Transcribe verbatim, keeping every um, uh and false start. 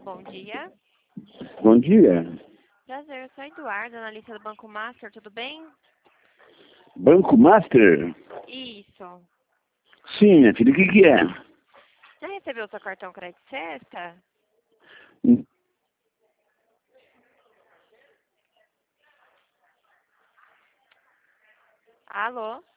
Bom dia. Bom dia. Prazer, eu sou a Eduarda, analista do Banco Master, tudo bem? Banco Master? Isso. Sim, minha filha, o que que é? Já recebeu seu cartão crédito sexta? Hum. Alô?